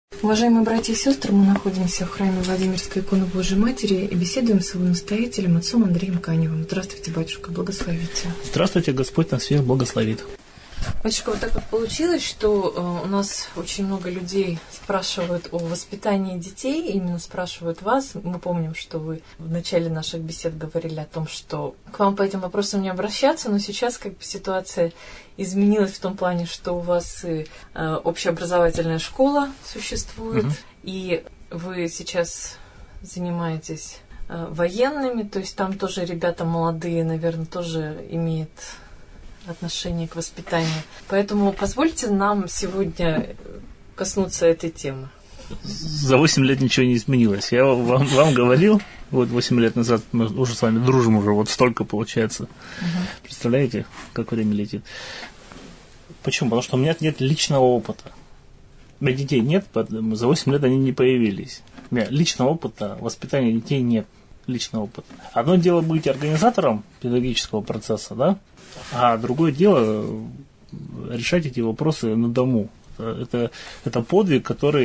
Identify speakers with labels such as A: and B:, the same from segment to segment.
A: Уважаемые братья и сестры, мы находимся в храме Владимирской иконы Божией Матери и беседуем с его настоятелем, отцом Андреем Каневым. Здравствуйте, батюшка, благословите.
B: Здравствуйте, Господь нас всех благословит.
A: Батюшка, вот так вот получилось, что у нас очень много людей спрашивают о воспитании детей, именно спрашивают вас. Мы помним, что вы в начале наших бесед говорили о том, что к вам по этим вопросам не обращаться, но сейчас как бы ситуация изменилась в том плане, что у вас и общеобразовательная школа существует, и вы сейчас занимаетесь военными, то есть там тоже ребята молодые, наверное, тоже имеют отношение к воспитанию. Поэтому позвольте нам сегодня коснуться этой темы.
B: За 8 лет ничего не изменилось. Я вам говорил, вот 8 лет назад мы уже с вами дружим, уже вот столько получается. Представляете, как время летит? Почему? Потому что у меня нет личного опыта. У меня детей нет, поэтому за 8 лет они не появились. У меня личного опыта, воспитания детей нет. Личного опыта. Одно дело быть организатором педагогического процесса, да? А другое дело решать эти вопросы на дому. Это подвиг,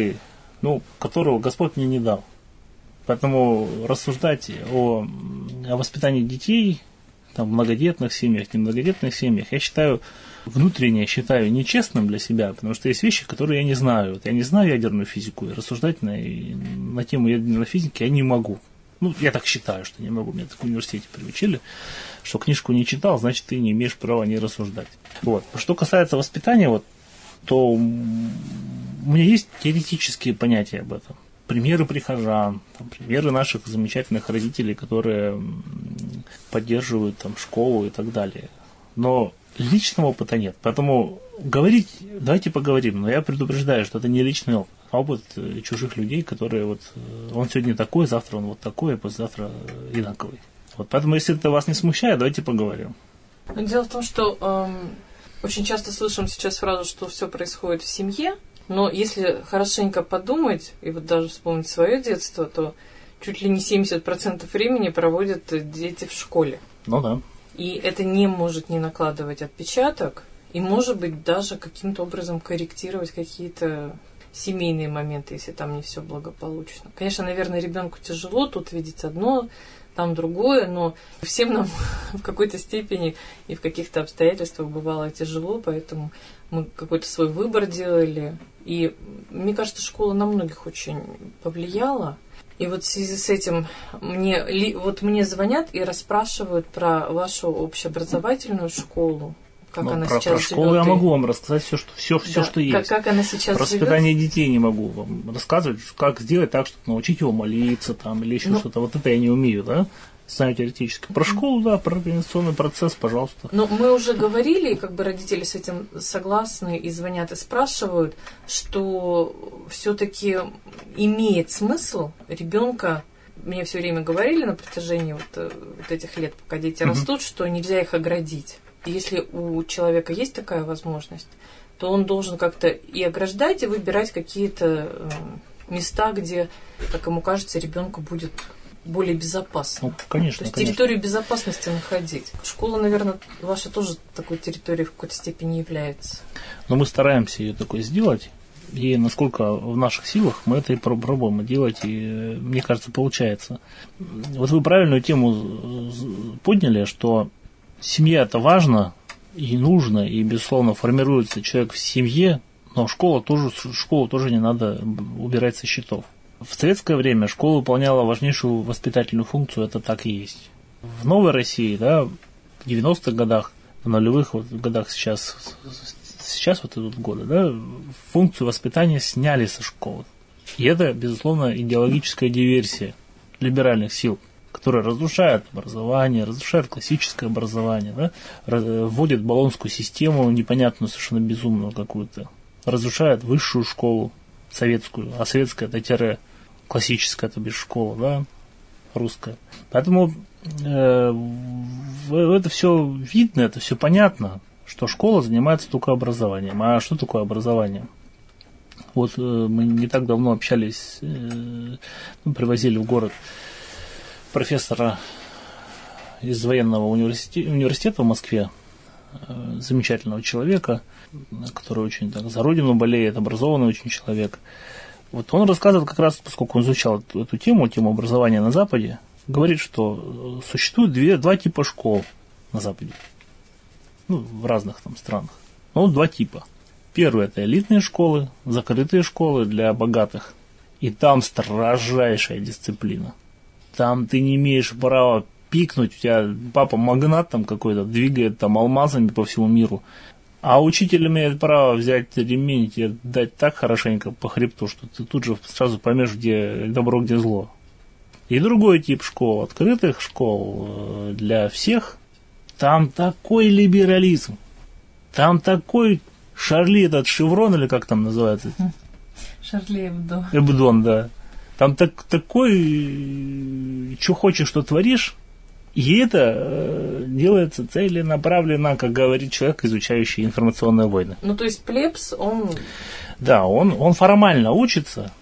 B: которого Господь мне не дал. Поэтому рассуждать о воспитании детей там, в многодетных семьях, немногодетных семьях, я внутренне считаю нечестным для себя, потому что есть вещи, которые я не знаю. Вот я не знаю ядерную физику, и рассуждать на тему ядерной физики я не могу. Я так считаю, что не могу. Меня так в университете приучили, что книжку не читал, значит, ты не имеешь права не рассуждать. Вот. Что касается воспитания, то у меня есть теоретические понятия об этом. Примеры прихожан, примеры наших замечательных родителей, которые поддерживают школу и так далее. Но личного опыта нет. Поэтому давайте поговорим, но я предупреждаю, что это не личный опыт. Опыт чужих людей, которые он сегодня такой, завтра он такой, а послезавтра инаковый. Поэтому, если это вас не смущает, давайте поговорим.
A: Дело в том, что очень часто слышим сейчас фразу, что все происходит в семье, но если хорошенько подумать, и даже вспомнить свое детство, то чуть ли не 70% времени проводят дети в школе.
B: Ну да.
A: И это не может не накладывать отпечаток, и, может быть, даже каким-то образом корректировать какие-то семейные моменты, если там не все благополучно. Конечно, наверное, ребенку тяжело тут видеть одно, там другое, но всем нам в какой-то степени и в каких-то обстоятельствах бывало тяжело, поэтому мы какой-то свой выбор делали. И мне кажется, школа на многих очень повлияла. И в связи с этим мне звонят и расспрашивают про вашу общеобразовательную школу. Как она сейчас
B: про школу
A: живет,
B: я могу вам рассказать все, что есть.
A: Как она сейчас
B: про воспитание детей не могу вам рассказывать, как сделать так, чтобы научить его молиться или еще что-то. Вот это я не умею, да? Знаю теоретически. Про школу, да, про организационный процесс, пожалуйста.
A: Но мы уже говорили, родители с этим согласны и звонят и спрашивают, что все-таки имеет смысл ребенка. Мне все время говорили на протяжении этих лет, пока дети растут, что нельзя их оградить. Если у человека есть такая возможность, то он должен как-то и ограждать, и выбирать какие-то места, где, как ему кажется, ребенку будет более безопасно.
B: Конечно.
A: То есть территорию безопасности находить. Школа, наверное, ваша тоже такой территорией в какой-то степени является.
B: Но мы стараемся ее такой сделать. И насколько в наших силах мы это и пробуем делать, и, мне кажется, получается. Вы правильную тему подняли, что семья – это важно и нужно, и, безусловно, формируется человек в семье, но школу тоже не надо убирать со счетов. В советское время школа выполняла важнейшую воспитательную функцию, это так и есть. В новой России, в 90-х годах, в нулевых годах сейчас идут годы, функцию воспитания сняли со школы. И это, безусловно, идеологическая диверсия либеральных сил, которые разрушают образование, разрушают классическое образование, вводят болонскую систему, непонятную, совершенно безумную какую-то, разрушают высшую школу, советскую, а советская это классическая, то бишь школа, русская. Поэтому это все видно, это все понятно, что школа занимается только образованием. А что такое образование? Мы не так давно общались, привозили в город профессора из военного университета в Москве, замечательного человека, который очень за родину болеет, образованный очень человек. Вот он рассказывает как раз, поскольку он изучал эту тему образования на Западе, говорит, что существует два типа школ на Западе. В разных там странах. Но два типа. Первый – это элитные школы, закрытые школы для богатых. И там строжайшая дисциплина. Там ты не имеешь права пикнуть, у тебя папа магнат там какой-то, двигает там алмазами по всему миру. А учитель имеет право взять ремень и тебе дать так хорошенько по хребту, что ты тут же сразу поймешь, где добро, где зло. И другой тип школ, открытых школ для всех, там такой либерализм, там такой Шарли этот Шеврон, или как там называется?
A: Шарли Эбдо.
B: Эбдон, да. Там такой, что хочешь, что творишь, и это делается целенаправленно, как говорит человек, изучающий информационные войны.
A: То есть плебс, он...
B: Да, он формально учится,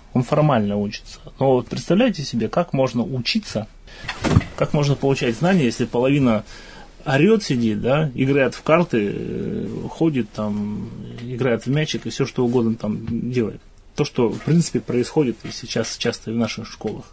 B: Но вот представляете себе, как можно учиться, как можно получать знания, если половина орет, сидит, да, играет в карты, ходит там, играет в мячик и все что угодно там делает. То, что в принципе происходит и сейчас часто в наших школах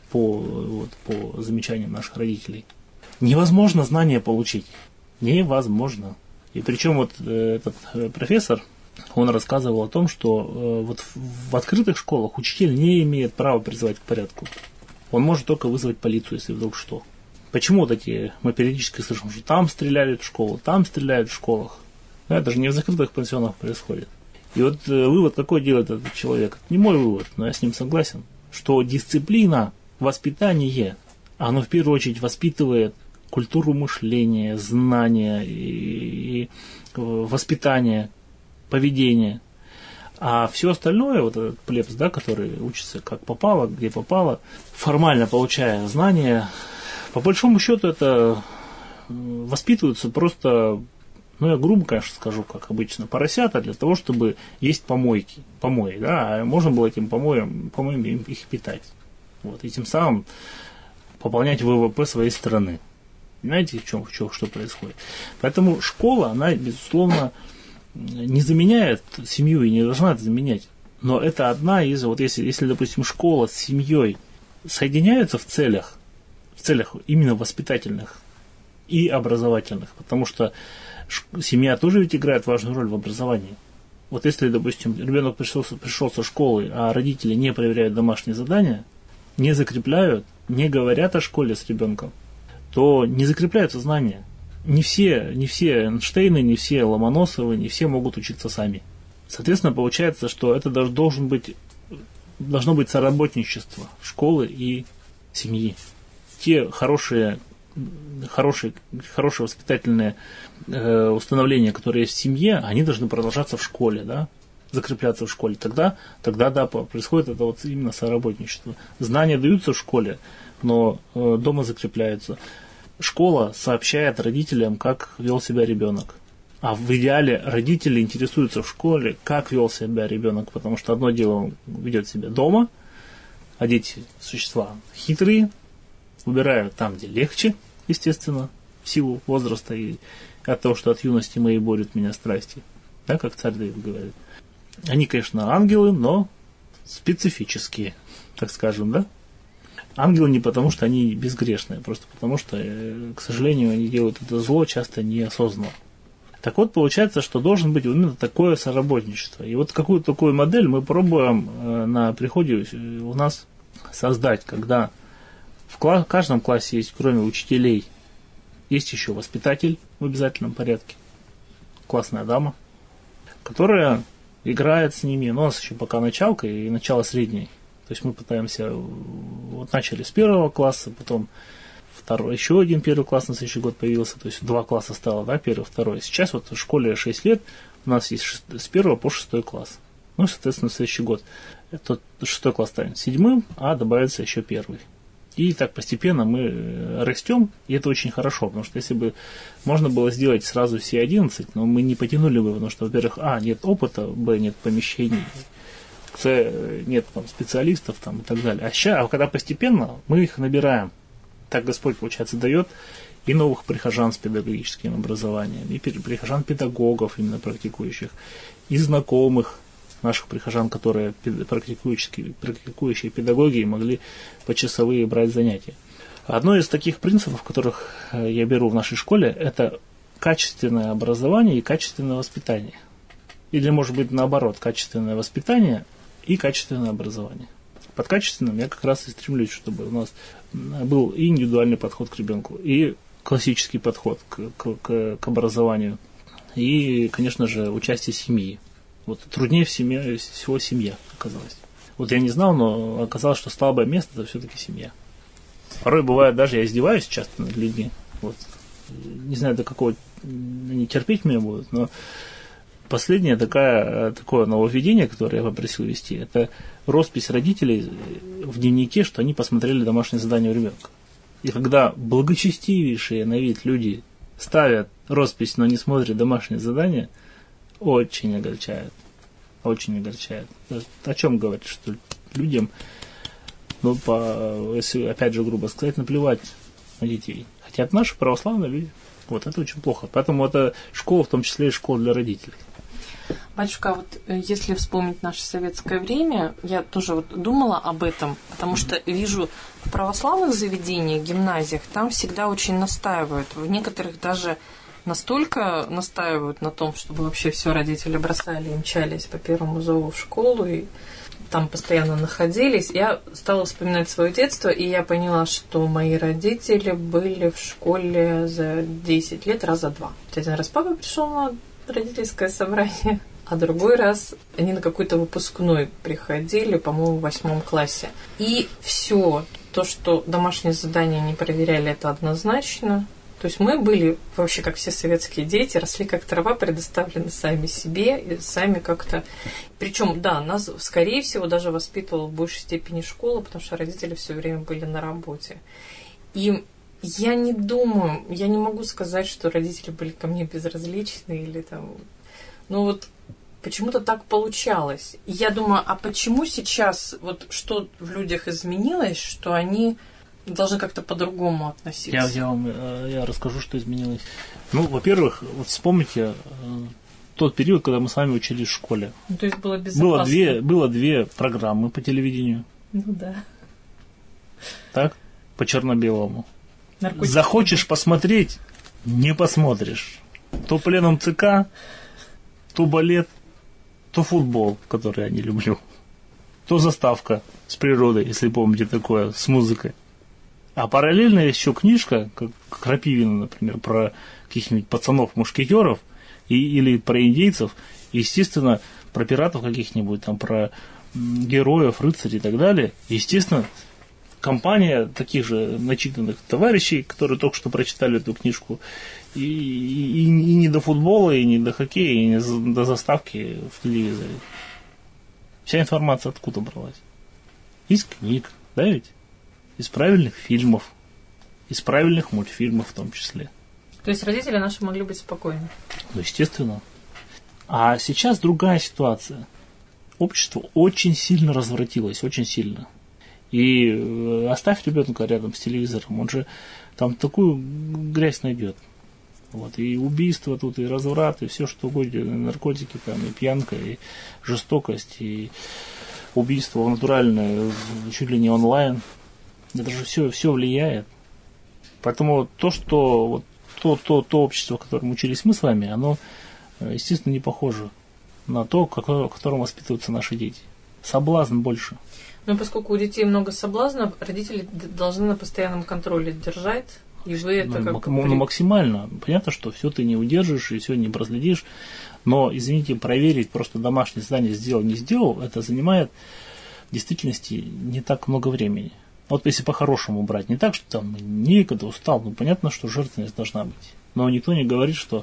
B: по замечаниям наших родителей. Невозможно знания получить. Невозможно. И причем вот этот профессор, он рассказывал о том, что вот в открытых школах учитель не имеет права призывать к порядку. Он может только вызвать полицию, если вдруг что. Почему мы периодически слышим, что там стреляют в школу, там стреляют в школах. Но это же не в закрытых пансионах происходит. И вот вывод какой делает этот человек? Это не мой вывод, но я с ним согласен. Что дисциплина, воспитание, оно в первую очередь воспитывает культуру мышления, знания и воспитание, поведение. А все остальное, вот этот плебс, да, который учится как попало, где попало, формально получая знания, по большому счету это воспитываются просто, я грубо, конечно, скажу, как обычно, поросята для того, чтобы есть помои, да, а можно было этим помоями их питать. Вот, и тем самым пополнять ВВП своей страны. Знаете, что происходит? Поэтому школа, она, безусловно, не заменяет семью и не должна это заменять. Но это одна из, вот если, допустим, школа с семьей соединяются в целях именно воспитательных и образовательных, потому что семья тоже ведь играет важную роль в образовании. Вот если, допустим, ребенок пришел со школы, а родители не проверяют домашние задания, не закрепляют, не говорят о школе с ребенком, то не закрепляются знания. Не все Эйнштейны, не все Ломоносовы, не все могут учиться сами. Соответственно, получается, что это должно быть соработничество школы и семьи. Те хорошие воспитательные установления, которые есть в семье, они должны продолжаться в школе, да, закрепляться в школе. Тогда да, происходит это вот именно соработничество. Знания даются в школе, но дома закрепляются. Школа сообщает родителям, как вел себя ребенок. А в идеале родители интересуются в школе, как вел себя ребенок, потому что одно дело он ведет себя дома, а дети существа хитрые, выбирают там, где легче, естественно, в силу возраста и от того, что от юности моей борют меня страсти. Да, как царь Давид говорит. Они, конечно, ангелы, но специфические, так скажем, да? Ангелы не потому, что они безгрешные, просто потому, что, к сожалению, они делают это зло часто неосознанно. Так вот, получается, что должен быть именно такое соработничество. И вот какую-то такую модель мы пробуем на приходе у нас создать, когда в каждом классе есть, кроме учителей, есть еще воспитатель в обязательном порядке, классная дама, которая играет с ними, но у нас еще пока началка и начало средней. То есть мы пытаемся, вот начали с 1 класса, потом второй, еще один 1 класс на следующий год появился, то есть 2 класса стало, да, 1, 2. Сейчас вот в школе 6 лет, у нас есть с 1 по 6 класс. Ну, соответственно, в следующий год этот 6 класс станет 7, а добавится еще 1. И так постепенно мы растем, и это очень хорошо, потому что если бы можно было сделать сразу все 11, но мы не потянули бы, потому что, во-первых, нет опыта, нет помещений, нет там специалистов там, и так далее. А когда постепенно мы их набираем, так Господь, получается, дает и новых прихожан с педагогическим образованием, и прихожан-педагогов, именно практикующих, и знакомых наших прихожан, которые практикующие педагоги, могли почасовые брать занятия. Одно из таких принципов, которых я беру в нашей школе, это качественное образование и качественное воспитание. Или, может быть, наоборот, качественное воспитание и качественное образование. Под качественным я как раз и стремлюсь, чтобы у нас был и индивидуальный подход к ребенку, и классический подход к образованию, и, конечно же, участие семьи. Вот труднее всего семья оказалась. Вот я не знал, но оказалось, что слабое место – это все-таки семья. Порой бывает, даже я издеваюсь часто над людьми. Вот. Не знаю, до какого они терпеть меня будут, но последнее такое нововведение, которое я попросил вести, это роспись родителей в дневнике, что они посмотрели домашнее задание у ребенка. И когда благочестивейшие на вид люди ставят роспись, но не смотрят домашнее задание, очень огорчает. Очень огорчает. О чем говорит, что людям, если опять же грубо сказать, наплевать на детей. Хотя это наши православные люди. Вот это очень плохо. Поэтому это школа, в том числе и школа для родителей.
A: Батюшка, вот если вспомнить наше советское время, я тоже вот думала об этом, потому что вижу в православных заведениях, гимназиях, там всегда очень настаивают. В некоторых даже настолько настаивают на том, чтобы вообще все родители бросали и мчались по первому зову в школу, и там постоянно находились. Я стала вспоминать свое детство, и я поняла, что мои родители были в школе за 10 лет раза два. Один раз папа пришел на родительское собрание, а другой раз они на какой-то выпускной приходили, по-моему, в 8 классе. И все, то, что домашние задания не проверяли, это однозначно. То есть мы были вообще, как все советские дети, росли как трава, предоставлены сами себе и сами как-то... Причем, да, нас, скорее всего, даже воспитывала в большей степени школа, потому что родители все время были на работе. И я не думаю, я не могу сказать, что родители были ко мне безразличны или там... Ну вот почему-то так получалось. И я думаю, а почему сейчас, вот что в людях изменилось, что они должны как-то по-другому относиться?
B: Я расскажу, что изменилось. Ну, во-первых, вот вспомните тот период, когда мы с вами учились в школе.
A: Ну, то есть было безопасно.
B: Было две программы по телевидению.
A: Ну да.
B: Так? По черно-белому.
A: Наркотики.
B: Захочешь посмотреть, не посмотришь. То пленум ЦК, то балет, то футбол, который я не люблю. То заставка с природой, если помните такое, с музыкой. А параллельно еще книжка, как Крапивина, например, про каких-нибудь пацанов-мушкетеров или про индейцев, естественно, про пиратов каких-нибудь, там, про героев, рыцарей и так далее. Естественно, компания таких же начитанных товарищей, которые только что прочитали эту книжку, и не до футбола, и не до хоккея, и не до заставки в телевизоре. Вся информация откуда бралась? Из книг, да ведь? Из правильных фильмов, из правильных мультфильмов в том числе.
A: То есть родители наши могли быть спокойны?
B: Ну, естественно. А сейчас другая ситуация. Общество очень сильно развратилось, очень сильно. И оставь ребенка рядом с телевизором, он же там такую грязь найдет. Вот, и убийства тут, и разврат, и все что угодно, и наркотики, там, и пьянка, и жестокость, и убийство натуральное, чуть ли не онлайн. Это же все влияет. Поэтому то, что вот, то общество, в котором учились мы с вами, оно, естественно, не похоже на то, в котором воспитываются наши дети. Соблазн больше.
A: Но поскольку у детей много соблазнов, родители должны на постоянном контроле держать, и вы это
B: максимально. Понятно, что все ты не удержишь и все не проследишь, но, извините, проверить просто домашнее задание сделал, не сделал, это занимает в действительности не так много времени. Вот если по-хорошему брать, не так, что там некогда, устал, ну понятно, что жертвенность должна быть. Но никто не говорит, что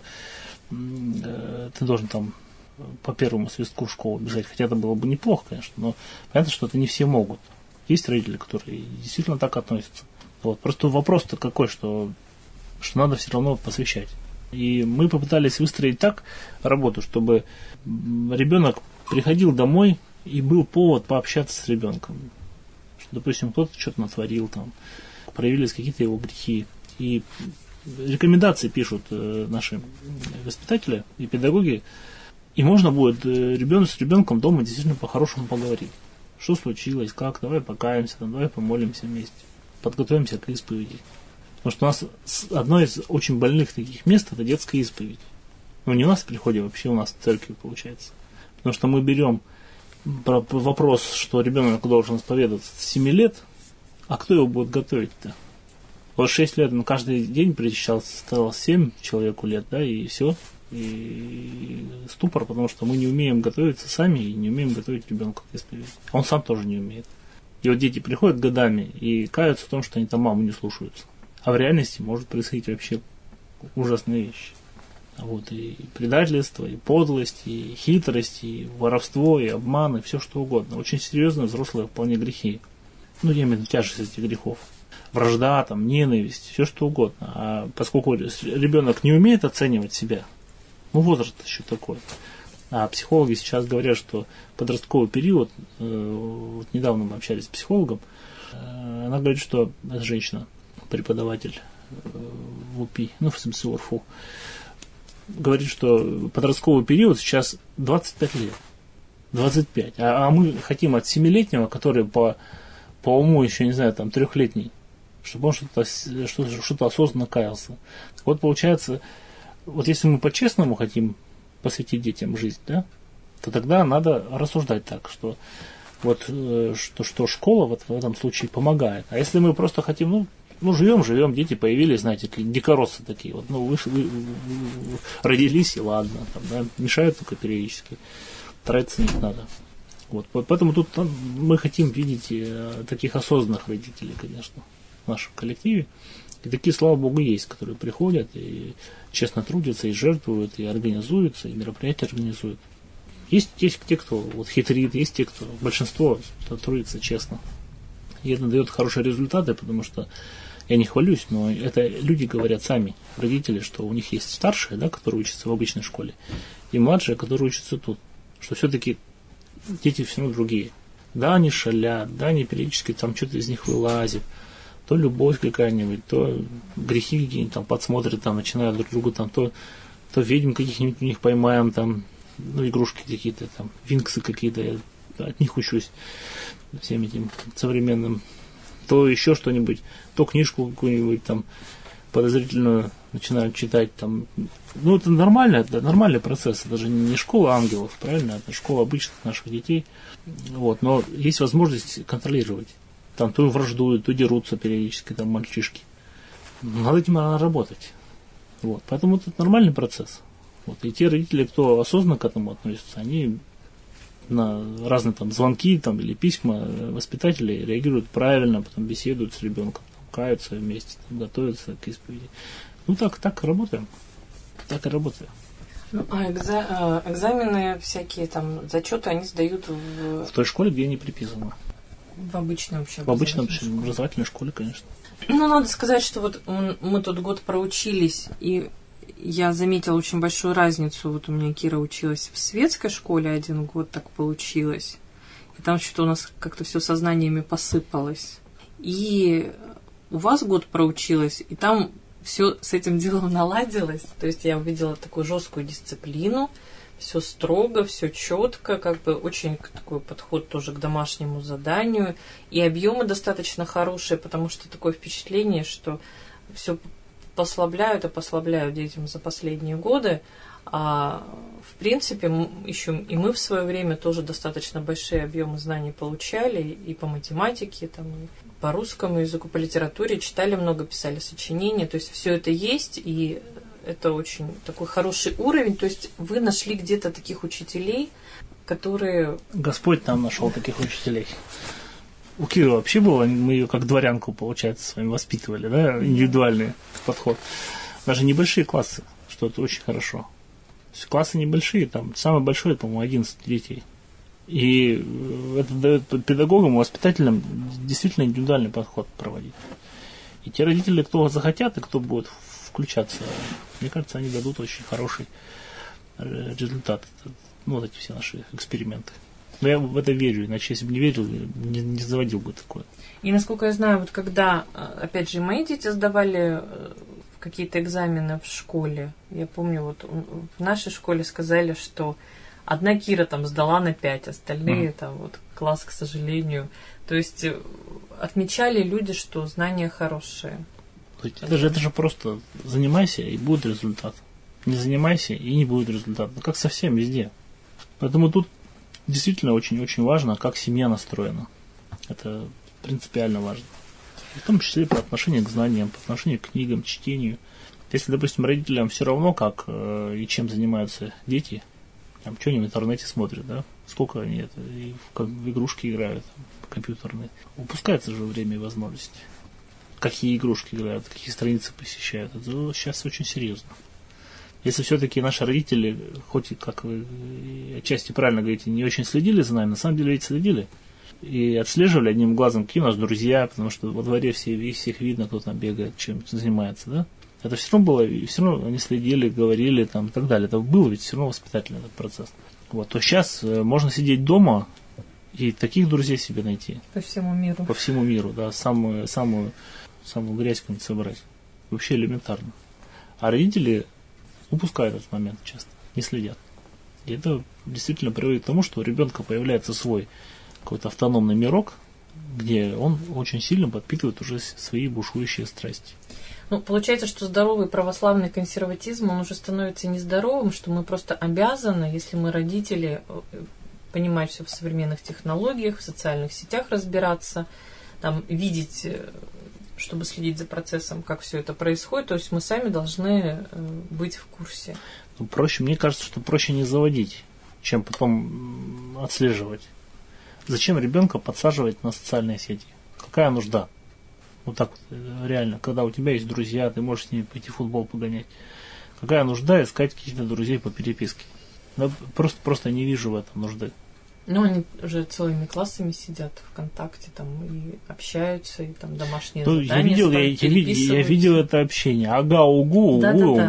B: ты должен там по первому свистку в школу бежать, хотя это было бы неплохо, конечно, но понятно, что это не все могут. Есть родители, которые действительно так относятся. Вот. Просто вопрос-то какой, что надо все равно посвящать. И мы попытались выстроить так работу, чтобы ребенок приходил домой и был повод пообщаться с ребенком. Что, допустим, кто-то что-то натворил, там, проявились какие-то его грехи. И рекомендации пишут наши воспитатели и педагоги И можно будет с ребенком дома действительно по-хорошему поговорить. Что случилось, как, давай покаемся, давай помолимся вместе, подготовимся к исповеди. Потому что у нас одно из очень больных таких мест – это детская исповедь. Но не у нас в приходе, вообще у нас в церкви получается. Потому что мы берем вопрос, что ребенок должен исповедоваться с 7 лет, а кто его будет готовить-то? Вот 6 лет, каждый день причащался, стало 7 человеку лет, да, и все. И ступор, потому что мы не умеем готовиться сами и не умеем готовить ребенка к исповеди. Он сам тоже не умеет. И вот дети приходят годами и каются в том, что они там маму не слушаются. А в реальности может происходить вообще ужасные вещи. Вот, и предательство, и подлость, и хитрость, и воровство, и обман, и все что угодно. Очень серьезные взрослые вполне грехи. Я имею в виду тяжесть этих грехов. Вражда, там, ненависть, все что угодно. А поскольку ребенок не умеет оценивать себя, возраст еще такой. А психологи сейчас говорят, что подростковый период, вот недавно мы общались с психологом, она говорит, что это женщина, преподаватель в УПИ, в смысле УРФУ, говорит, что подростковый период сейчас 25 лет, 25. А мы хотим от 7-летнего, который по уму еще, не знаю, там, 3-летний, чтобы он что-то осознанно каялся. Вот получается, вот если мы по-честному хотим посвятить детям жизнь, да, то тогда надо рассуждать так, что вот что школа вот в этом случае помогает. А если мы просто хотим, живем, дети появились, знаете, дикороссы такие, вот, вы родились и ладно, там, да, мешают только периодически, тратиться не надо. Вот, поэтому тут мы хотим видеть таких осознанных родителей, конечно, в нашем коллективе. И такие, слава Богу, есть, которые приходят и честно трудятся, и жертвуют, и организуются, и мероприятия организуют. Есть те, кто хитрит, есть те, кто большинство трудится честно. И это дает хорошие результаты, потому что я не хвалюсь, но это люди говорят сами, родители, что у них есть старшие, да, которые учатся в обычной школе, и младшие, которые учатся тут. Что все-таки дети все равно другие. Да, они шалят, да, они периодически там что-то из них вылазит. То любовь какая-нибудь, то грехи какие-нибудь там подсмотрят, там начинают друг другу там, то ведьм каких-нибудь у них поймаем, там, игрушки какие-то, там, винксы какие-то, я от них учусь всем этим современным. То еще что-нибудь, то книжку какую-нибудь там подозрительную начинают читать там. Это нормально, это нормальный процесс, это же не школа ангелов, правильно? Это школа обычных наших детей. Вот, но есть возможность контролировать. Там то враждуют, то дерутся периодически там мальчишки. Надо этим работать. Вот. Поэтому это нормальный процесс. Вот. И те родители, кто осознанно к этому относится, они на разные там звонки там, или письма воспитателей реагируют правильно, потом беседуют с ребенком, каются вместе, там, готовятся к исповеди. Так работаем. Так и работаем.
A: Экзамены всякие, там, зачеты они сдают
B: в той школе, где они приписаны.
A: В обычной вообще
B: образовательной школе, конечно.
A: Надо сказать, что вот мы тот год проучились, и я заметила очень большую разницу. Вот у меня Кира училась в светской школе 1 год, так получилось. И там что-то у нас как-то все сознаниями посыпалось. И у вас год проучилась, и там все с этим делом наладилось. То есть я увидела такую жесткую дисциплину, все строго, все четко, очень такой подход тоже к домашнему заданию. И объемы достаточно хорошие, потому что такое впечатление, что все послабляют детям за последние годы. А в принципе, еще и мы в свое время тоже достаточно большие объемы знаний получали и по математике, там, и по русскому языку, по литературе, читали много, писали сочинения. То есть все это есть, и это очень такой хороший уровень. То есть вы нашли где-то таких учителей, которые...
B: Господь нам нашел таких учителей. У Киры вообще было, мы ее как дворянку, получается, с вами воспитывали, да, индивидуальный подход. Даже небольшие классы, что это очень хорошо. Классы небольшие, там самый большой, по-моему, 11 детей. И это дает педагогам и воспитателям действительно индивидуальный подход проводить. И те родители, кто захотят и кто будет включаться, мне кажется, они дадут очень хороший результат. Вот эти все наши эксперименты. Но я в это верю, иначе если бы не верил, не заводил бы такое.
A: И насколько я знаю, вот когда, опять же, мои дети сдавали какие-то экзамены в школе, я помню, вот в нашей школе сказали, что одна Кира там сдала на 5, остальные там вот класс, к сожалению. То есть отмечали люди, что знания хорошие.
B: Это же просто занимайся, и будет результат. Не занимайся, и не будет результата. Ну, как совсем везде. Поэтому тут действительно очень-очень важно, как семья настроена. Это принципиально важно. В том числе по отношению к знаниям, по отношению к книгам, чтению. Если, допустим, родителям все равно, как и чем занимаются дети, там, что они в интернете смотрят, да, сколько они в игрушки играют, компьютерные. Упускается же время и возможности. Какие игрушки играют, какие страницы посещают. Это сейчас очень серьезно. Если все-таки наши родители, хоть и, как вы отчасти правильно говорите, не очень следили за нами, на самом деле ведь следили. И отслеживали одним глазом, какие у нас друзья, потому что во дворе всех видно, кто там бегает, чем занимается, да. Это все равно было, и все равно они следили, говорили там, и так далее. Это был ведь все равно воспитательный этот процесс. Вот. То сейчас можно сидеть дома и таких друзей себе найти.
A: По всему миру.
B: По всему миру, да, самую грязь какую-нибудь собрать. Вообще элементарно. А родители упускают этот момент часто, не следят. И это действительно приводит к тому, что у ребенка появляется свой какой-то автономный мирок, где он очень сильно подпитывает уже свои бушующие страсти.
A: Ну, получается, что здоровый православный консерватизм, он уже становится нездоровым, что мы просто обязаны, если мы родители, понимать все в современных технологиях, в социальных сетях разбираться, там, видеть, чтобы следить за процессом, как все это происходит, то есть мы сами должны быть в курсе.
B: Ну, проще, мне кажется, что проще не заводить, чем потом отслеживать. Зачем ребенка подсаживать на социальные сети? Какая нужда? Вот так вот, реально, когда у тебя есть друзья, ты можешь с ними пойти в футбол погонять. Какая нужда искать каких-то друзей по переписке? Да, просто не вижу в этом нужды.
A: Ну, они уже целыми классами сидят ВКонтакте там и общаются, и там домашние задания.
B: Я видел это общение. Ага, угу.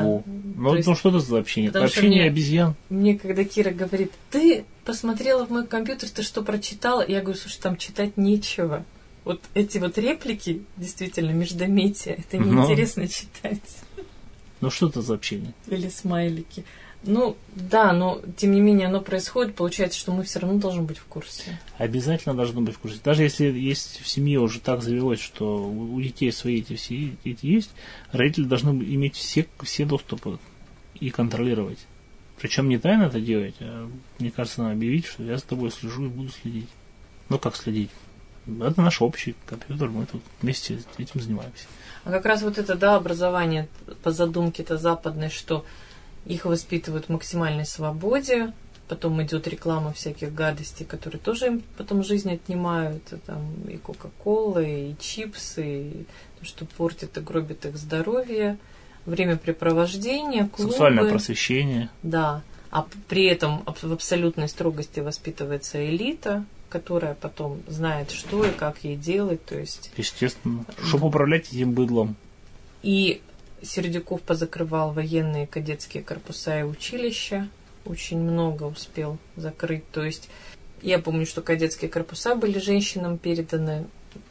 B: Ну, что это за общение? Это общение обезьян.
A: Мне когда Кира говорит, ты посмотрела в мой компьютер, ты что прочитала? Я говорю, слушай, там читать нечего. Вот эти вот реплики, действительно, междометия, это неинтересно читать.
B: Ну, что это за общение?
A: Или смайлики. Ну, да, но тем не менее оно происходит, получается, что мы все равно должны быть в курсе.
B: Обязательно должны быть в курсе. Даже если есть в семье уже так завелось, что у детей свои эти есть, родители должны иметь все доступы и контролировать. Причем не тайно это делать, а, мне кажется, надо объявить, что я за тобой слежу и буду следить. Ну, как следить? Это наш общий компьютер, мы тут вместе этим занимаемся.
A: А как раз вот это, да, образование по задумке-то западной, что их воспитывают в максимальной свободе, потом идет реклама всяких гадостей, которые тоже им потом жизнь отнимают, там и кока-колы, и чипсы, и то, что портит и гробит их здоровье, времяпрепровождение, клубы.
B: Сексуальное просвещение.
A: Да, а при этом в абсолютной строгости воспитывается элита, которая потом знает, что и как ей делать, то есть...
B: Естественно, чтобы управлять этим быдлом.
A: И Сердюков позакрывал военные кадетские корпуса и училища, очень много успел закрыть. То есть я помню, что кадетские корпуса были женщинам переданы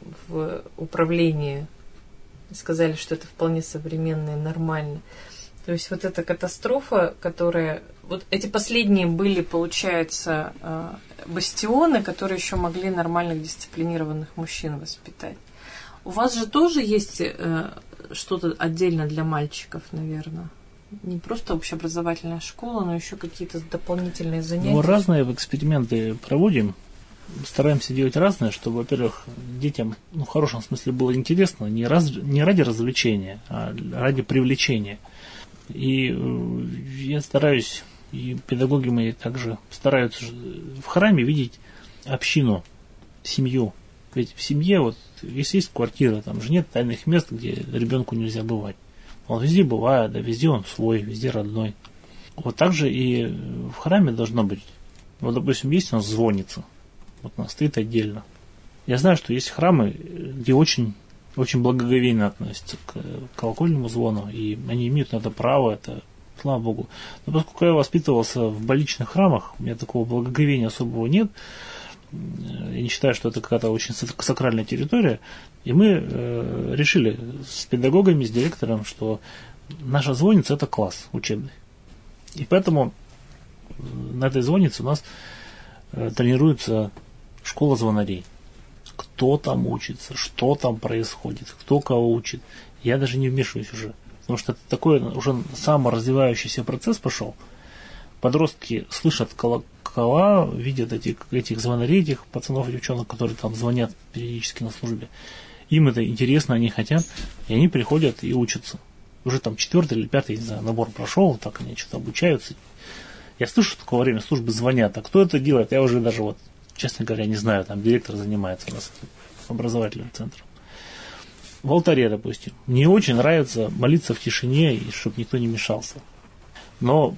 A: в управление. Сказали, что это вполне современно и нормально. То есть вот эта катастрофа, которая... Вот эти последние были, получается, бастионы, которые еще могли нормальных дисциплинированных мужчин воспитать. У вас же тоже есть что-то отдельно для мальчиков, наверное. Не просто общеобразовательная школа, но еще какие-то дополнительные занятия.
B: Мы разные эксперименты проводим. Стараемся делать разное, чтобы, во-первых, детям, в хорошем смысле, было интересно, не ради развлечения, а ради привлечения. И я стараюсь, и педагоги мои также стараются в храме видеть общину, семью. Ведь в семье, вот, если есть квартира, там же нет тайных мест, где ребенку нельзя бывать. Он везде бывает, да, везде он свой, везде родной. Вот так же и в храме должно быть. Вот, допустим, есть у нас звонница, вот она стоит отдельно. Я знаю, что есть храмы, где очень благоговейно относятся к колокольному звону, и они имеют на это право, это слава Богу. Но поскольку я воспитывался в больничных храмах, у меня такого благоговения особого нет. Я не считаю, что это какая-то очень сакральная территория. И мы решили с педагогами, с директором, что наша звонница – это класс учебный. И поэтому на этой звоннице у нас тренируется школа звонарей. Кто там учится, что там происходит, кто кого учит. Я даже не вмешиваюсь уже. Потому что это такой уже саморазвивающийся процесс пошел. Подростки слышат колокола, видят этих звонарей, этих пацанов и девчонок, которые там звонят периодически на службе. Им это интересно, они хотят, и они приходят и учатся. Уже там 4-й или 5-й, не знаю, набор прошел, так они что-то обучаются. Я слышу, что такое время службы звонят, а кто это делает, я уже даже вот, честно говоря, не знаю, там директор занимается у нас образовательным центром. В алтаре, допустим. Мне очень нравится молиться в тишине, и чтобы никто не мешался. Но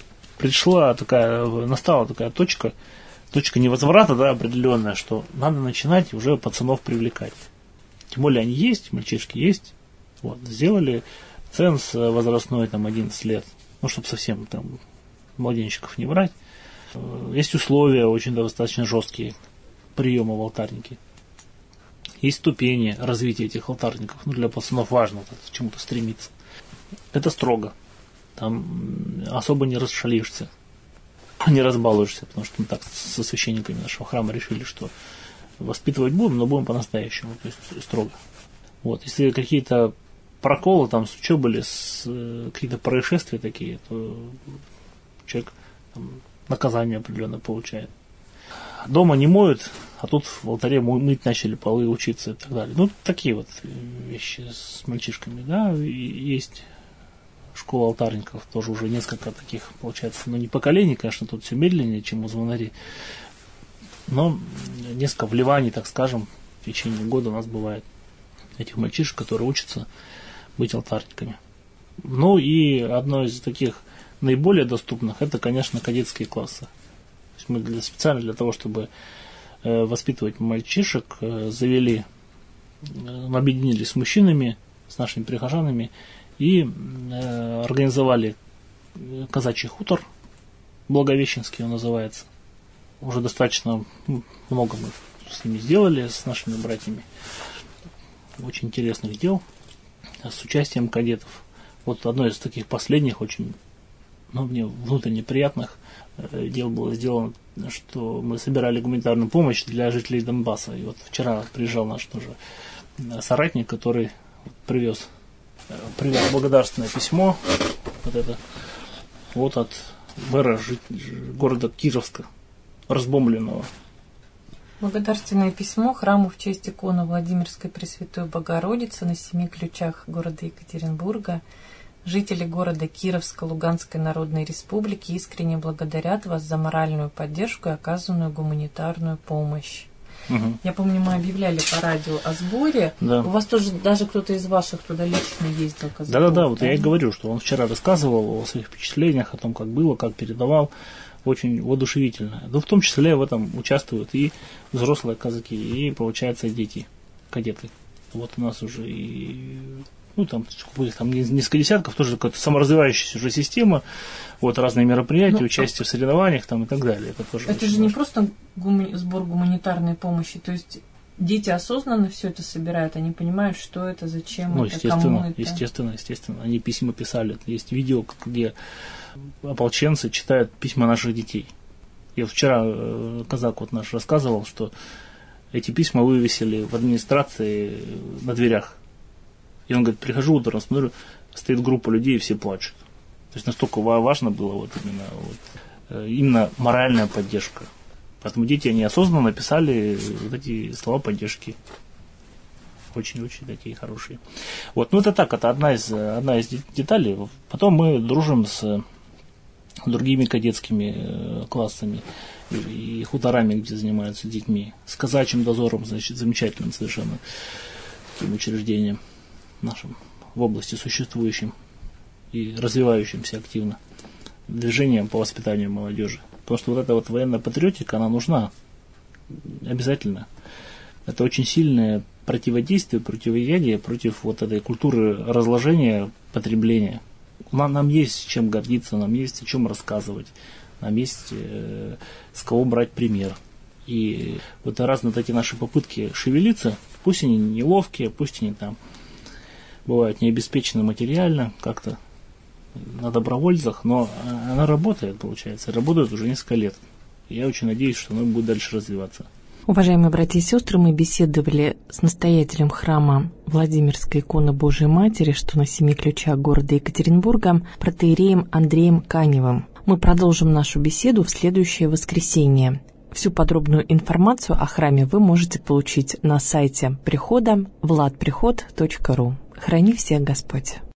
B: настала такая точка невозврата, да, определенная, что надо начинать уже пацанов привлекать. Тем более они есть, мальчишки есть. Вот, сделали ценз возрастной, там, 11 лет. Ну, чтобы совсем там младенчиков не брать. Есть условия очень достаточно жесткие приема в алтарники. Есть ступени развития этих алтарников. Ну, для пацанов важно к чему-то стремиться. Это строго. Там особо не расшалишься, не разбалуешься, потому что мы так со священниками нашего храма решили, что воспитывать будем, но будем по-настоящему, то есть строго. Вот. Если какие-то проколы там с учебой, какие-то происшествия такие, то человек там наказание определенное получает. Дома не моют, а тут в алтаре мыть начали полы, учиться и так далее. Ну, такие вот вещи с мальчишками, да, и есть школа алтарников, тоже уже несколько таких, получается, ну, не поколений, конечно, тут все медленнее, чем у звонари, но несколько вливаний, так скажем, в течение года у нас бывает этих мальчишек, которые учатся быть алтарниками. Ну и одно из таких наиболее доступных, это, конечно, кадетские классы. То есть мы специально для того, чтобы воспитывать мальчишек, объединились с мужчинами, с нашими прихожанами, и организовали казачий хутор, Благовещенский он называется. Уже достаточно много мы с ними сделали, с нашими братьями. Очень интересных дел с участием кадетов. Вот одно из таких последних, очень, мне внутренне приятных дел было сделано, что мы собирали гуманитарную помощь для жителей Донбасса. И вот вчера приезжал наш тоже соратник, который привез благодарственное письмо от мэра города Кировска, разбомбленного.
A: Благодарственное письмо храму в честь иконы Владимирской Пресвятой Богородицы на 7 ключах города Екатеринбурга. Жители города Кировска Луганской Народной Республики искренне благодарят вас за моральную поддержку и оказанную гуманитарную помощь.
B: Угу.
A: Я помню, мы объявляли по радио о сборе.
B: Да.
A: У вас тоже даже кто-то из ваших туда лично ездил?
B: Да, вот я и говорю, что он вчера рассказывал о своих впечатлениях, о том, как было, как передавал. Очень воодушевительно. Но в том числе в этом участвуют и взрослые казаки, и, получается, дети, кадеты. Вот у нас уже там несколько десятков, тоже какая-то саморазвивающаяся уже система, вот разные мероприятия, участие в соревнованиях там, и так далее. Это
A: же не просто сбор гуманитарной помощи, то есть дети осознанно все это собирают, они понимают, что это, зачем это, кому это.
B: Естественно. Они письма писали. Есть видео, где ополченцы читают письма наших детей. И вот вчера казак вот наш рассказывал, что эти письма вывесили в администрации на дверях. И он говорит, прихожу утром, смотрю, стоит группа людей, и все плачут. То есть настолько важно было именно моральная поддержка. Поэтому дети, они осознанно писали вот эти слова поддержки. Очень-очень такие хорошие. Это так, это одна из деталей. Потом мы дружим с другими кадетскими классами и хуторами, где занимаются детьми. С казачьим дозором, замечательным совершенно таким учреждением нашим в области существующим и развивающимся активно движением по воспитанию молодежи. Потому что эта военная патриотика, она нужна обязательно. Это очень сильное противодействие, противоядие против этой культуры разложения, потребления. Нам есть чем гордиться, нам есть о чем рассказывать, нам есть с кого брать пример. И разные эти наши попытки шевелиться, пусть они неловкие, пусть они там бывают необеспечены материально как-то, на добровольцах, но она работает, получается, работает уже несколько лет. Я очень надеюсь, что она будет дальше развиваться.
A: Уважаемые братья и сестры, мы беседовали с настоятелем храма Владимирской иконы Божией Матери, что на 7 ключах города Екатеринбурга, протоиереем Андреем Каневым. Мы продолжим нашу беседу в следующее воскресенье. Всю подробную информацию о храме вы можете получить на сайте прихода vladprihod.ru. Храни всех Господь!